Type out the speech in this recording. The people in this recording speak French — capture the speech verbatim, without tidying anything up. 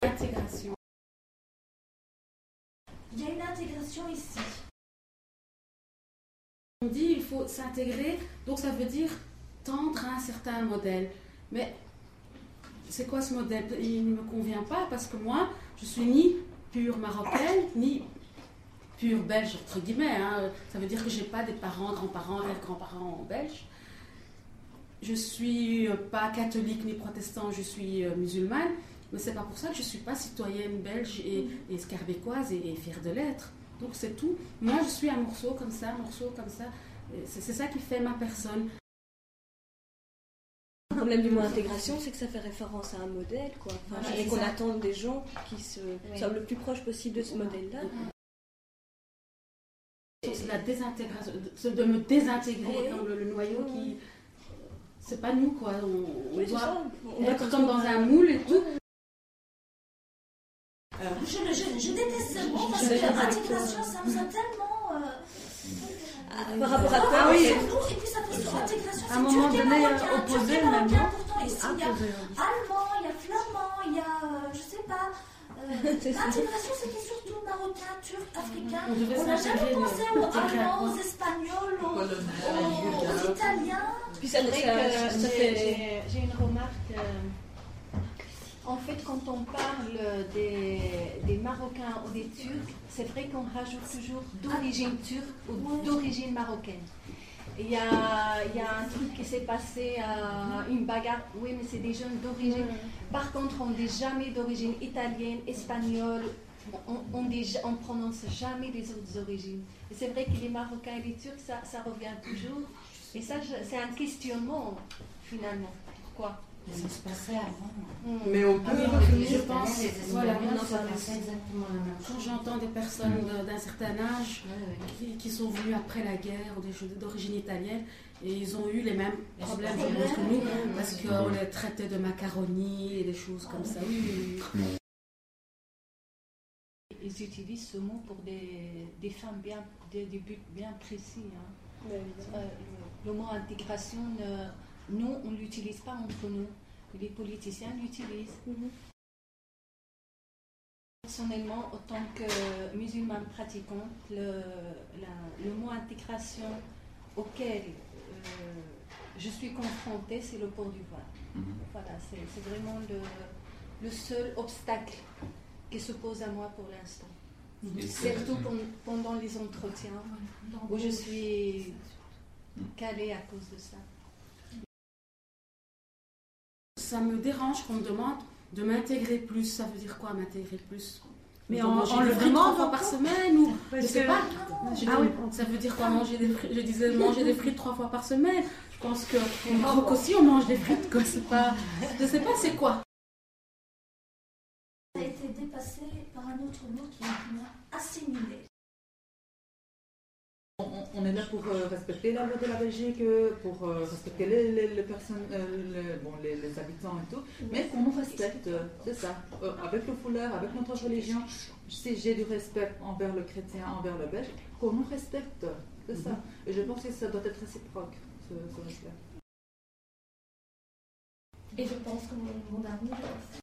Intégration. Il y a une intégration ici. On dit il faut s'intégrer, donc ça veut dire tendre à un certain modèle. Mais c'est quoi ce modèle? Il ne me convient pas parce que moi, je suis ni pure marocaine, ni pure belge, entre guillemets. Hein. Ça veut dire que je n'ai pas des parents, grands-parents, arrière-grands-parents belges. Je ne suis pas catholique ni protestant, je suis musulmane. Mais c'est pas pour ça que je ne suis pas citoyenne belge et, et scarbécoise et, et fière de l'être. Donc c'est tout. Moi je suis un morceau comme ça, un morceau comme ça. C'est, c'est ça qui fait ma personne. Le problème du mot intégration, c'est que ça fait référence à un modèle, quoi. Enfin, ouais, et qu'on ça. Attend des gens qui se oui. soient le plus proche possible de ce modèle-là. C'est la désintégration, de me désintégrer oui. dans le, le noyau oui. qui... C'est pas nous, quoi. On, oui, on doit on être comme dans un moule et tout. Alors, je, je, je déteste ce mot parce que l'intégration, ça nous a tellement... Euh, ah, par rapport à quoi ah, oui. Et puis ça fait sur l'intégration, c'est turc et marocain, turc et marocain, pourtant ici il y a allemand, il y a flamand, il y a, euh, je sais pas... Euh, l'intégration c'était surtout marocain, turc, africain. On n'a jamais pensé aux allemands, aux espagnols, aux, aux, aux italiens. Puis c'est vrai que ça fait... j'ai, j'ai une remarque. Euh, en fait, quand on parle des, des Marocains ou des Turcs, c'est vrai qu'on rajoute toujours d'origine turque ou d'origine marocaine. Il y a, il y a un truc qui s'est passé, à une bagarre, oui, mais c'est des jeunes d'origine. Par contre, on ne dit jamais d'origine italienne, espagnole, on ne prononce jamais les autres origines. Et c'est vrai que les Marocains et les Turcs, ça, ça revient toujours. Et ça, c'est un questionnement, finalement. Pourquoi? Ça se passait avant. Mmh. Mais on peut, ah, oui, je pense, voilà, maintenant ça passait exactement la même chose. Quand j'entends des personnes de, d'un certain âge ouais, ouais. Qui, qui sont venues après la guerre ou des choses d'origine italienne, et ils ont eu les mêmes problèmes que nous, parce qu'on les traitait de macaroni et des choses comme ça. Oui, oui. Ils utilisent ce mot pour des, des femmes bien, des, des buts bien précis. Hein. Ouais, euh, le, le mot intégration, ne, nous, on ne l'utilise pas entre nous. Les politiciens l'utilisent. Mm-hmm. Personnellement, en tant que musulmane pratiquante, le, la, le mot intégration auquel euh, je suis confrontée, c'est le port du voile. Mm-hmm. Voilà, c'est, c'est vraiment le, le seul obstacle qui se pose à moi pour l'instant. Mm-hmm. Surtout pour, pendant les entretiens où je suis calée à cause de ça. Ça me dérange qu'on me demande de m'intégrer plus. Ça veut dire quoi, m'intégrer plus? Mais on, on, on le demande trois fois par semaine ou je sais pas. Ah oui. Ça veut dire quoi, manger des frites? Je disais manger des frites trois fois par semaine. Je pense que au Maroc aussi on mange des frites, quoi. C'est pas, je sais pas c'est quoi. Ça a été dépassé par un autre mot qui est assimilé. On, on est là pour euh, respecter la loi de la Belgique, pour euh, respecter les, les, les personnes, euh, les, bon, les, les habitants et tout, mais qu'on nous respecte, c'est ça. Euh, avec le foulard, avec notre religion, si j'ai du respect envers le chrétien, envers le belge, qu'on nous respecte, c'est ça. Et je pense que ça doit être réciproque, ce, ce respect. Et je pense que mon, mon amour